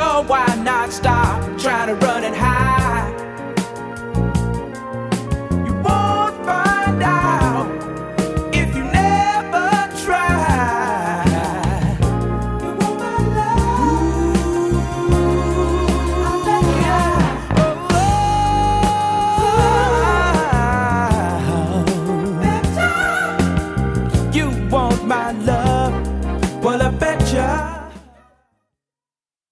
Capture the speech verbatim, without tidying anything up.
So why not stop trying to run and hide?